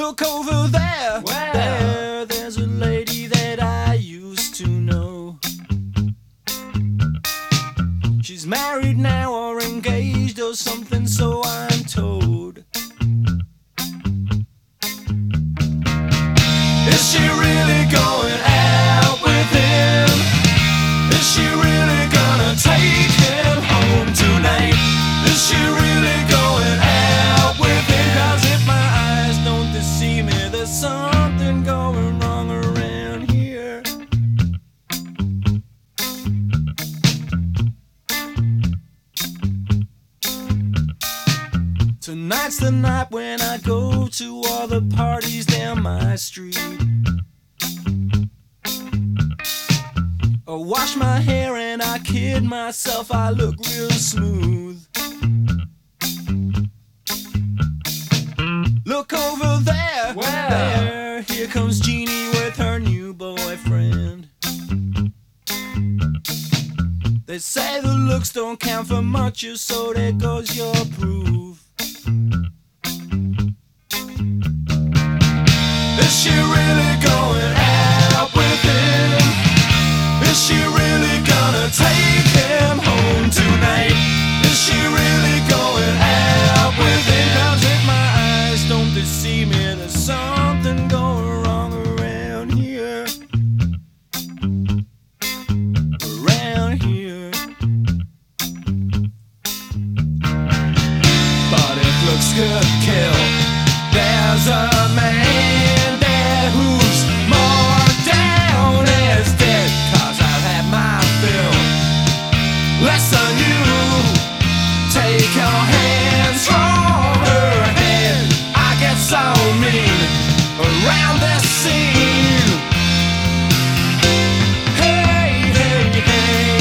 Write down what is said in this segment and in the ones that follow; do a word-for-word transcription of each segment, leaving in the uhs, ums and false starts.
Look over there, Where? there, there's a lady that I used to know. She's married now or engaged or something, so I'm told. Is she really going out with him? Is she really gonna take him home tonight? Is she really going out with him? 'Cause if my eyes don't deceive me, there's something going wrong around here. Tonight's the night when I go to all the parties down my street. I wash my hair and I kid myself, I look real smooth. Look over there, Where? there, here comes Jeannie with her new boyfriend. They say the looks don't count for much, so there goes your proof. Is she really going out with him? Is she really gonna take him home tonight? Is she really going out with him? 'Cause if my eyes don't deceive me, there's something going wrong around here. Around here. But if looks could kill, there's a man there who's more down as dead. 'Cause I've had my fill. Less than you. Take your hands from her head. I get so mean around this scene. Hey, hey, hey.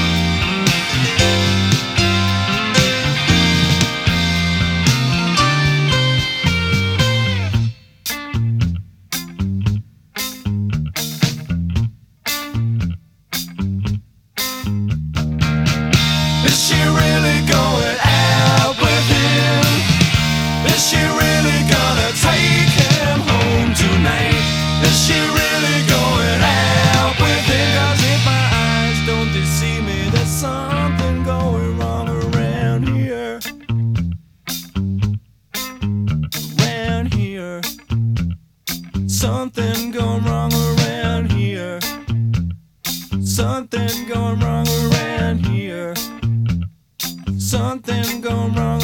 Is she really going out with him? Is she really gonna take him home tonight? Is she really going out with him? 'Cause if my eyes don't deceive me, there's something going wrong around here. Around here. Something going wrong around here. Something going wrong around here. Something going wrong